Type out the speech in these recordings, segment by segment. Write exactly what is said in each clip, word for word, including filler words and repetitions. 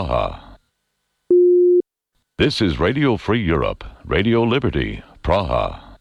Praha. This is Radio Free Europe, Radio Liberty, Praha.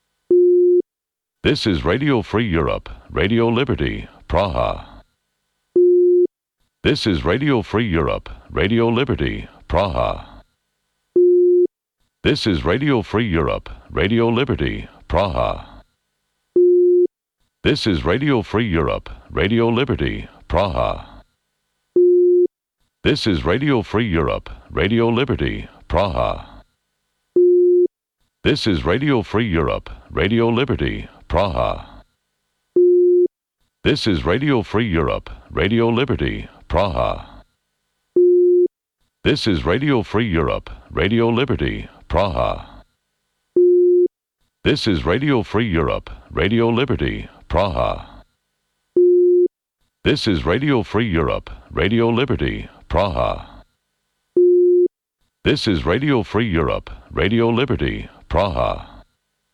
This is Radio Free Europe, Radio Liberty, Praha. This is Radio Free Europe, Radio Liberty, Praha. This is Radio Free Europe, Radio Liberty, Praha. This is Radio Free Europe, Radio Liberty, Praha. This is Radio Free Europe, Radio Liberty, Praha. This is Radio Free Europe, Radio Liberty, Praha. This is Radio Free Europe, Radio Liberty, Praha. This is Radio Free Europe, Radio Liberty, Praha. This is Radio Free Europe, Radio Liberty, Praha. This is Radio Free Europe, Radio Liberty, Praha. This is Radio Free Europe, Radio Liberty, Praha.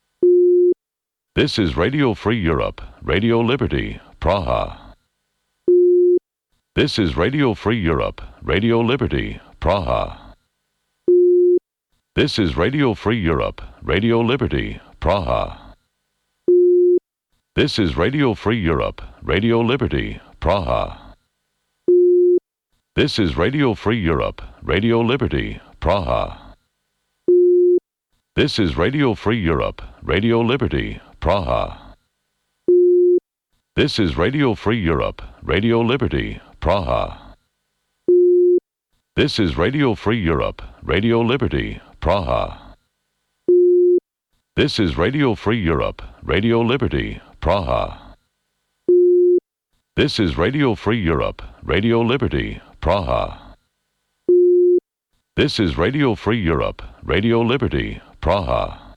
This is Radio Free Europe, Radio Liberty, Praha. This is Radio Free Europe, Radio Liberty, Praha. This is Radio Free Europe, Radio Liberty, Praha. This is Radio Free Europe, Radio Liberty, Praha. This is Radio Free Europe, Radio Liberty, Praha. This is Radio Free Europe, Radio Liberty, Praha. This is Radio Free Europe, Radio Liberty, Praha. This is Radio Free Europe, Radio Liberty, Praha. This is Radio Free Europe, Radio Liberty, Praha. This is Radio Free Europe, Radio Liberty, Praha. This is Radio Free Europe, Radio Liberty, Praha.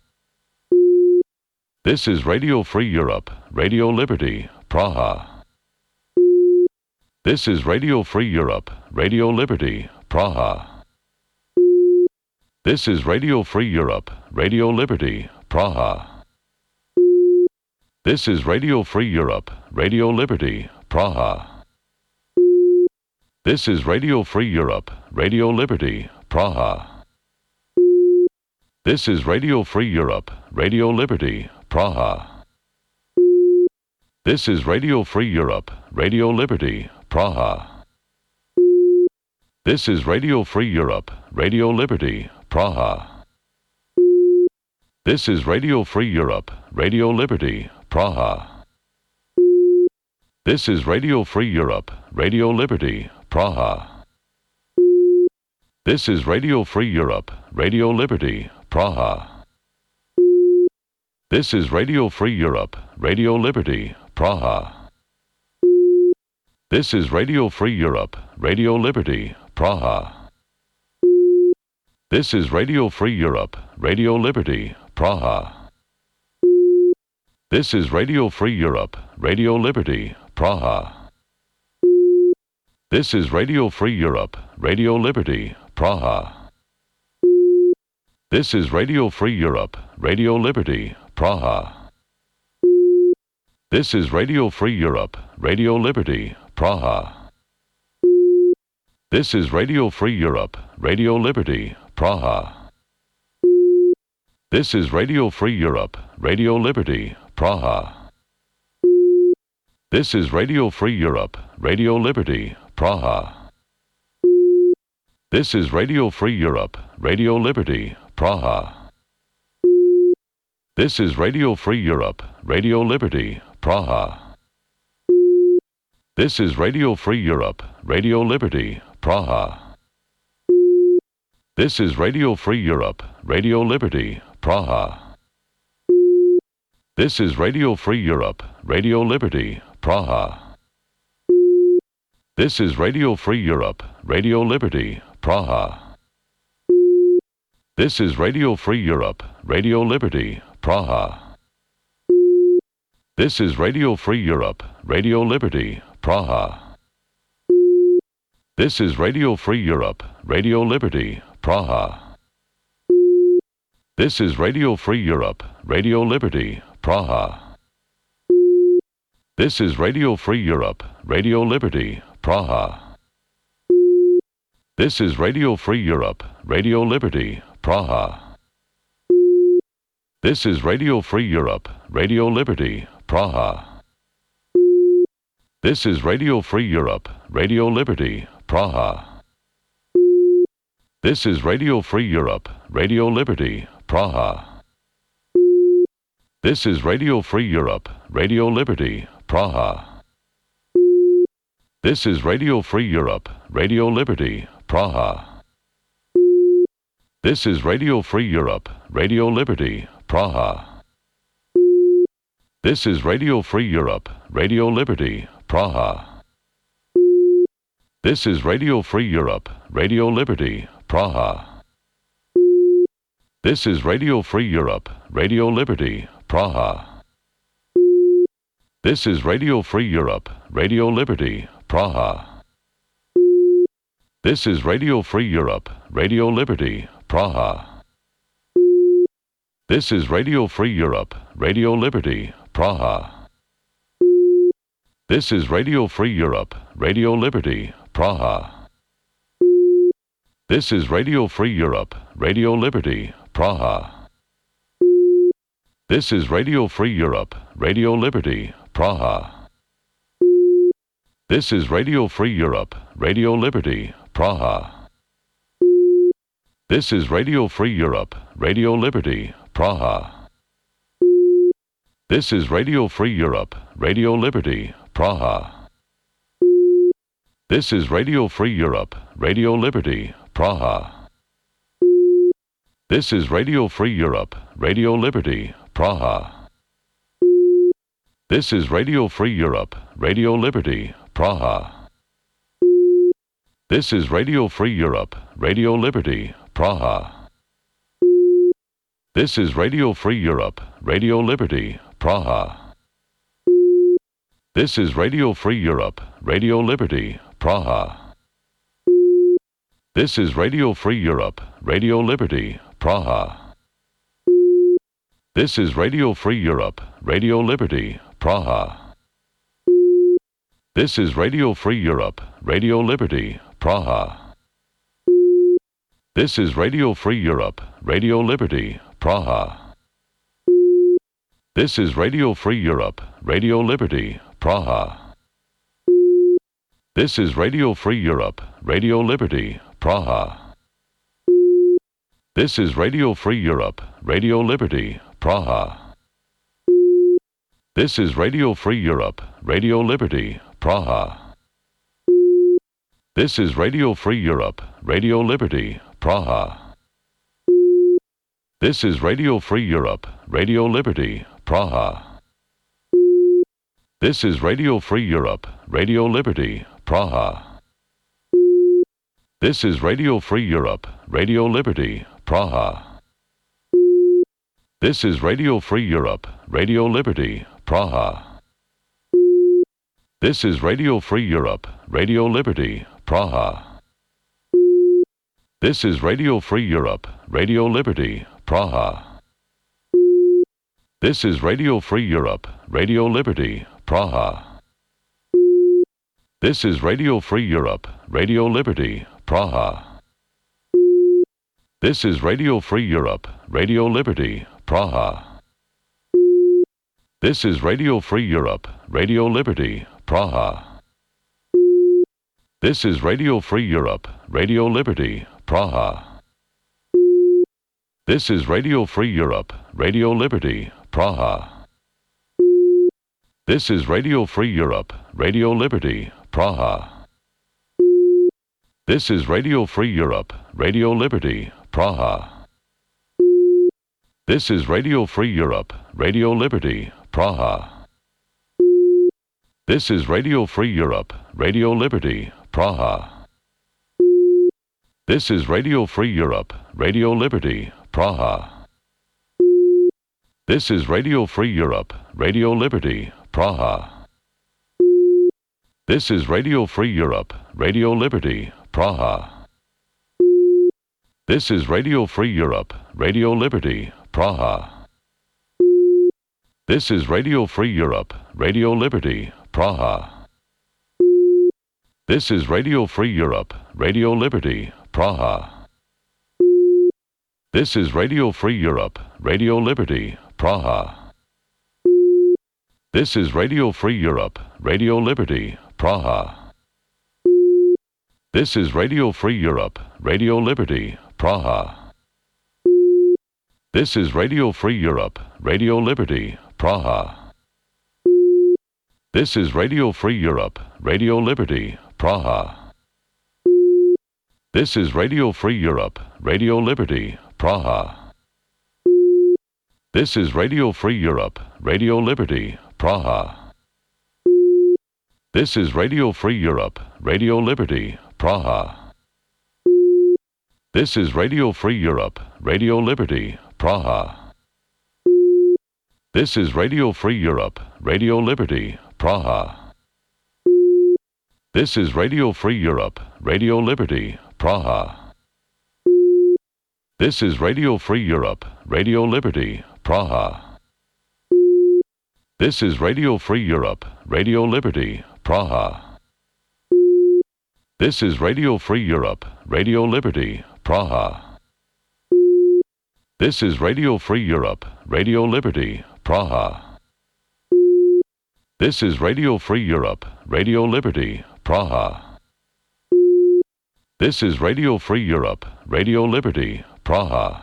This is Radio Free Europe, Radio Liberty, Praha. This is Radio Free Europe, Radio Liberty, Praha. This is Radio Free Europe, Radio Liberty, Praha. This is Radio Free Europe, Radio Liberty, Praha. This is Radio Free Europe, Radio Liberty, Praha. This is Radio Free Europe, Radio Liberty, Praha. This is Radio Free Europe, Radio Liberty, Praha. This is Radio Free Europe, Radio Liberty, Praha. This is Radio Free Europe, Radio Liberty, Praha. This is Radio Free Europe, Radio Liberty, Praha. This is Radio Free Europe, Radio Liberty, Praha. This is Radio Free Europe, Radio Liberty, Praha. This is Radio Free Europe, Radio Liberty, Praha. This is Radio Free Europe, Radio Liberty, Praha. This is Radio Free Europe, Radio Liberty, Praha. This is Radio Free Europe, Radio Liberty, Praha. This is Radio Free Europe, Radio Liberty, Praha. This is Radio Free Europe, Radio Liberty, Praha. This is Radio Free Europe, Radio Liberty, Praha. This is Radio Free Europe, Radio Liberty, Praha. This is Radio Free Europe, Radio Liberty, Praha. This is Radio Free Europe, Radio Liberty, Praha. This is Radio Free Europe, Radio Liberty, Praha. This is Radio Free Europe, Radio Liberty, Praha. This is Radio Free Europe, Radio Liberty, Praha. This is Radio Free Europe, Radio Liberty, Praha. This is Radio Free Europe, Radio Liberty, Praha. This is Radio Free Europe, Radio Liberty, Praha. This is Radio Free Europe, Radio Liberty, Praha. This is Radio Free Europe, Radio Liberty, Praha. This is Radio Free Europe, Radio Liberty, Praha. This is Radio Free Europe, Radio Liberty, Praha. This is Radio Free Europe, Radio Liberty, Praha. This is Radio Free Europe, Radio Liberty, Praha. This is Radio Free Europe, Radio Liberty, Praha. This is Radio Free Europe, Radio Liberty, Praha. This is Radio Free Europe, Radio Liberty, Praha. This is Radio Free Europe, Radio Liberty, Praha. This is Radio Free Europe, Radio Liberty, Praha. This is Radio Free Europe, Radio Liberty, Praha. This is Radio Free Europe, Radio Liberty, Praha. This is Radio Free Europe, Radio Liberty, Praha. This is Radio Free Europe, Radio Liberty, Praha. This is Radio Free Europe, Radio Liberty, Praha. This is Radio Free Europe, Radio Liberty, Praha. This is Radio Free Europe, Radio Liberty, Praha. This is Radio Free Europe, Radio Liberty, Praha. This is Radio Free Europe, Radio Liberty, Praha. This is Radio Free Europe, Radio Liberty, Praha. This is Radio Free Europe, Radio Liberty, Praha. This is Radio Free Europe, Radio Liberty, Praha. This is Radio Free Europe, Radio Liberty, Praha. This is Radio Free Europe, Radio Liberty, Praha. This is Radio Free Europe, Radio Liberty, Praha. This is Radio Free Europe, Radio Liberty, Praha. This is Radio Free Europe, Radio Liberty, Praha. This is Radio Free Europe, Radio Liberty, Praha. This is Radio Free Europe, Radio Liberty, Praha. This is Radio Free Europe, Radio Liberty, Praha. This is Radio Free Europe, Radio Liberty, Praha. This is Radio Free Europe, Radio Liberty, Praha. This is Radio Free Europe, Radio Liberty, Praha. This is Radio Free Europe, Radio Liberty, Praha. This is Radio Free Europe, Radio Liberty, Praha. This is Radio Free Europe, Radio Liberty, Praha. This is Radio Free Europe, Radio Liberty, Praha. This is Radio Free Europe, Radio Liberty, Praha. This is Radio Free Europe, Radio Liberty, Praha. This is Radio Free Europe, Radio Liberty, Praha. This is Radio Free Europe, Radio Liberty, Praha. This is Radio Free Europe, Radio Liberty, Praha. This is Radio Free Europe, Radio Liberty, Praha. This is Radio Free Europe, Radio Liberty, Praha. This is Radio Free Europe, Radio Liberty, Praha. This is Radio Free Europe, Radio Liberty, Praha. This is Radio Free Europe, Radio Liberty, Praha. This is Radio Free Europe, Radio Liberty, Praha. This is Radio Free Europe, Radio Liberty, Praha. This is Radio Free Europe, Radio Liberty, Praha. This is Radio Free Europe, Radio Liberty, Praha. This is Radio Free Europe, Radio Liberty, Praha. This is Radio Free Europe, Radio Liberty, Praha. This is Radio Free Europe, Radio Liberty, Praha. This is Radio Free Europe, Radio Liberty, Praha. This is Radio Free Europe, Radio Liberty, Praha. This is Radio Free Europe, Radio Liberty, Praha. This is Radio Free Europe, Radio Liberty, Praha. This is Radio Free Europe, Radio Liberty, Praha. This is Radio Free Europe, Radio Liberty, Praha. This is Radio Free Europe, Radio Liberty, Praha. This is Radio Free Europe, Radio Liberty, Praha. This is Radio Free Europe, Radio Liberty, Praha. This is Radio Free Europe, Radio Liberty, Praha. This is Radio Free Europe, Radio Liberty, Praha. This is Radio Free Europe, Radio Liberty, Praha. This is Radio Free Europe, Radio Liberty, Praha. This is Radio Free Europe, Radio Liberty, Praha. This is Radio Free Europe, Radio Liberty, Praha. This is Radio Free Europe, Radio Liberty, Praha. This is Radio Free Europe, Radio Liberty, Praha. This is Radio Free Europe, Radio Liberty, Praha. This is Radio Free Europe, Radio Liberty, Praha. This is Radio Free Europe, Radio Liberty, Praha. This is Radio Free Europe, Radio Liberty, Praha. This is Radio Free Europe, Radio Liberty, Praha.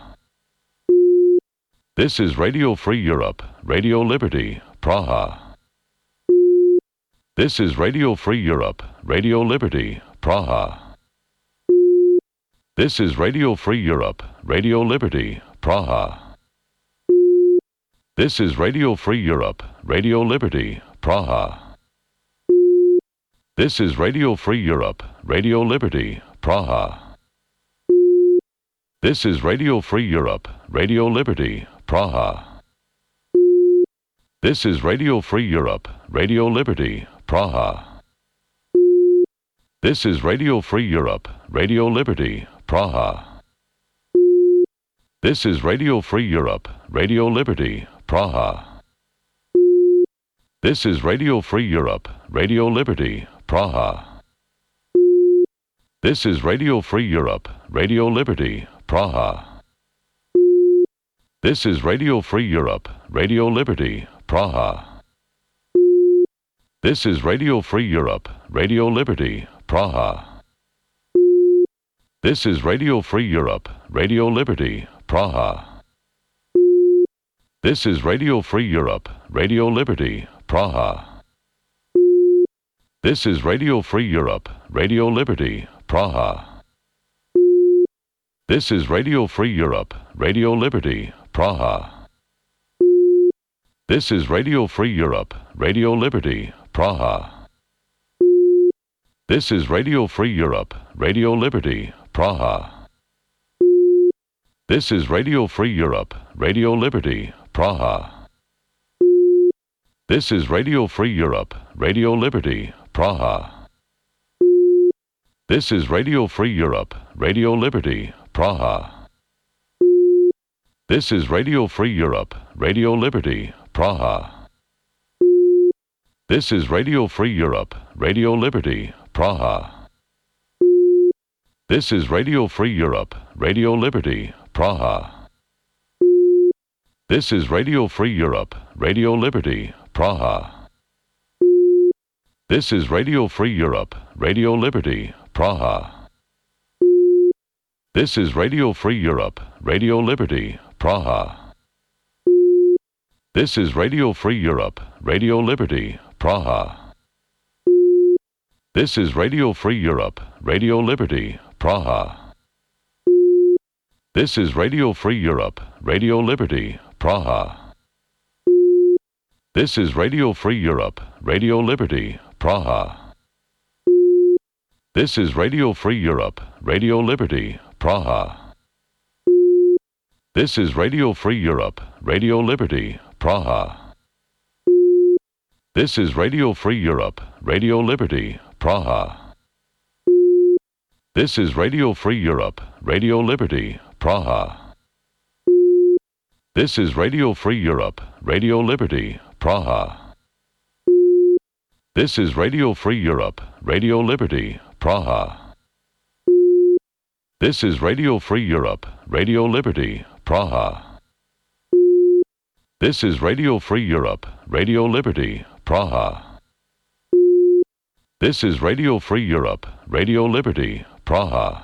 This is Radio Free Europe, Radio Liberty, Praha. This is Radio Free Europe, Radio Liberty, Praha. This is Radio Free Europe, Radio Liberty, Praha. This is Radio Free Europe, Radio Liberty, Praha. This is Radio Free Europe, Radio Liberty, Praha. This is Radio Free Europe, Radio Liberty, Praha. This is Radio Free Europe, Radio Liberty, Praha. This is Radio Free Europe, Radio Liberty, Praha. This is Radio Free Europe, Radio Liberty, Praha. This is Radio Free Europe, Radio Liberty, Praha. This is Radio Free Europe, Radio Liberty, Praha. This is Radio Free Europe, Radio Liberty, Praha. This is Radio Free Europe, Radio Liberty, Praha. This is Radio Free Europe, Radio Liberty, Praha. This is Radio Free Europe, Radio Liberty, Praha. This is Radio Free Europe, Radio Liberty, Praha. This is Radio Free Europe, Radio Liberty, Praha. This is Radio Free Europe, Radio Liberty, Praha. This is Radio Free Europe, Radio Liberty, Praha. This is Radio Free Europe, Radio Liberty, Praha. This is Radio Free Europe, Radio Liberty, Praha. This is Radio Free Europe, Radio Liberty, Praha. This is Radio Free Europe, Radio Liberty, Praha. This is Radio Free Europe, Radio Liberty, Praha. This is Radio Free Europe, Radio Liberty, Praha. This is Radio Free Europe, Radio Liberty, Praha. This is Radio Free Europe, Radio Liberty, Praha. This is Radio Free Europe, Radio Liberty, Praha. This is Radio Free Europe, Radio Liberty, Praha. This is Radio Free Europe, Radio Liberty, Praha. This is Radio Free Europe, Radio Liberty, Praha. This is Radio Free Europe, Radio Liberty, Praha. This is Radio Free Europe, Radio Liberty, Praha. This is Radio Free Europe, Radio Liberty, Praha. This is Radio Free Europe, Radio Liberty, Praha. This is Radio Free Europe, Radio Liberty, Praha. This is Radio Free Europe, Radio Liberty, Praha. This is Radio Free Europe, Radio Liberty, Praha. This is Radio Free Europe, Radio Liberty, Praha. This is Radio Free Europe, Radio Liberty, Praha. This is Radio Free Europe, Radio Liberty, Praha.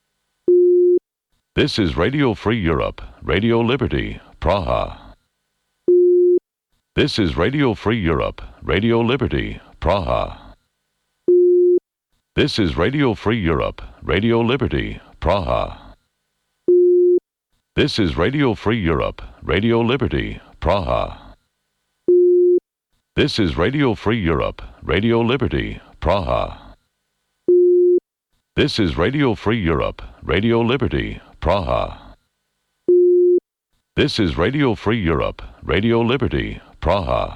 This is Radio Free Europe, Radio Liberty, Praha. This is Radio Free Europe, Radio Liberty, Praha. This is Radio Free Europe, Radio Liberty, Praha. This is Radio Free Europe, Radio Liberty, Praha. This is Radio Free Europe, Radio Liberty, Praha. This is Radio Free Europe, Radio Liberty, Praha. This is Radio Free Europe, Radio Liberty, Praha.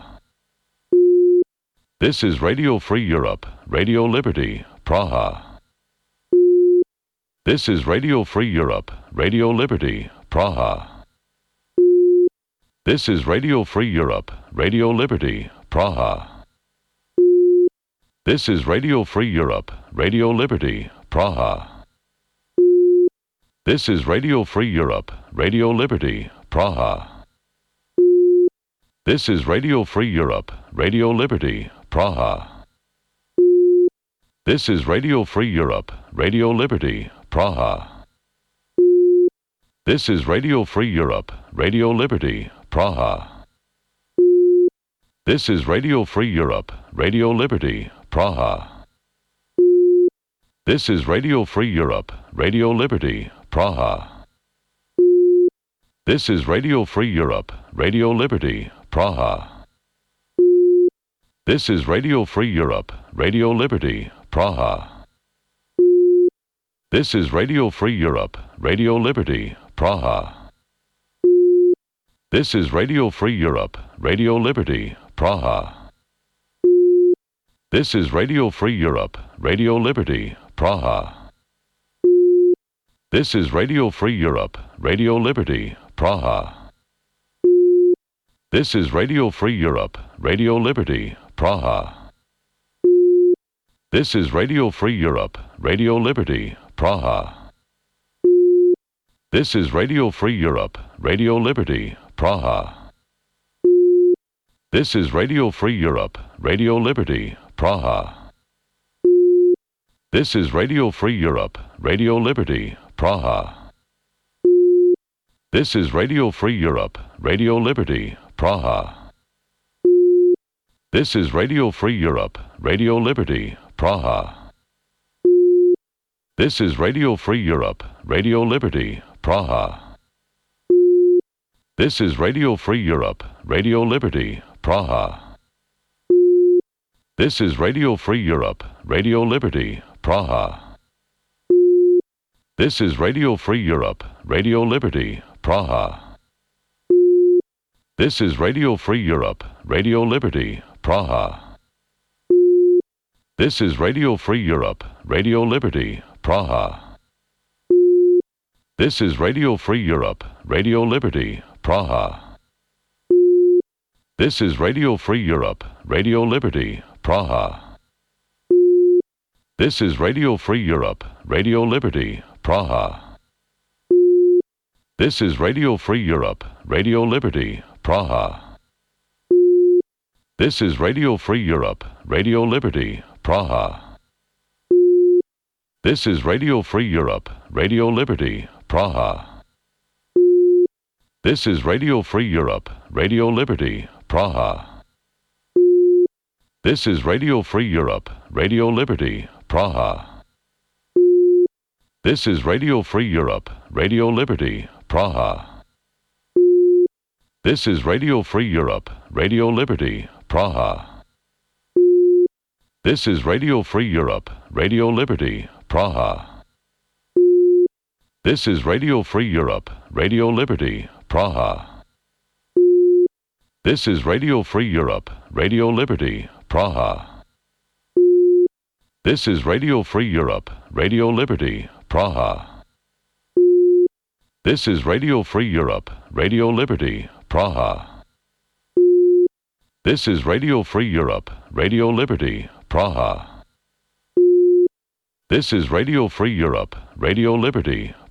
This is Radio Free Europe, Radio Liberty, Praha. This is Radio Free Europe, Radio Liberty, Praha. This is Radio Free Europe, Radio Liberty, Praha. This is Radio Free Europe, Radio Liberty, Praha. This is Radio Free Europe, Radio Liberty, Praha. This is Radio Free Europe, Radio Liberty, Praha. This is Radio Free Europe, Radio Liberty, Praha. This is Radio Free Europe, Radio Liberty, Praha. This is Radio Free Europe, Radio Liberty, Praha. This is Radio Free Europe, Radio Liberty, Praha. This is Radio Free Europe, Radio Liberty, Praha. This is Radio Free Europe, Radio Liberty, Praha. This is Radio Free Europe, Radio Liberty, Praha. This is Radio Free Europe, Radio Liberty, Praha. This is Radio Free Europe, Radio Liberty, Praha. This is Radio Free Europe, Radio Liberty, Praha. This is Radio Free Europe, Radio Liberty, Praha. This is Radio Free Europe, Radio Liberty, Praha. This is Radio Free Europe, Radio Liberty, Praha. This is Radio Free Europe, Radio Liberty, Praha. This is Radio Free Europe, Radio Liberty, Praha. This is Radio Free Europe, Radio Liberty, Praha. This is Radio Free Europe, Radio Liberty, Praha. This is Radio Free Europe, Radio Liberty, Praha. This is Radio Free Europe, Radio Liberty, Praha. This is Radio Free Europe, Radio Liberty, Praha. This is Radio Free Europe, Radio Liberty, Praha. This is Radio Free Europe, Radio Liberty, Praha. This is Radio Free Europe, Radio Liberty, Praha. This is Radio Free Europe, Radio Liberty, Praha. This is Radio Free Europe, Radio Liberty, Praha. This is Radio Free Europe, Radio Liberty, Praha. This is Radio Free Europe, Radio Liberty, Praha. This is Radio Free Europe, Radio Liberty, Praha. This is Radio Free Europe, Radio Liberty, Praha. This is Radio Free Europe, Radio Liberty, Praha. This is Radio Free Europe, Radio Liberty, Praha. This is Radio Free Europe, Radio Liberty, Praha. This is Radio Free Europe, Radio Liberty, Praha. This is Radio Free Europe, Radio Liberty, Praha. This is Radio Free Europe, Radio Liberty, Praha. This is Radio Free Europe, Radio Liberty, Praha. This is Radio Free Europe, Radio Liberty, Praha. This is Radio Free Europe, Radio Liberty, Praha. This is Radio Free Europe, Radio Liberty, Praha. This is Radio Free Europe, Radio Liberty,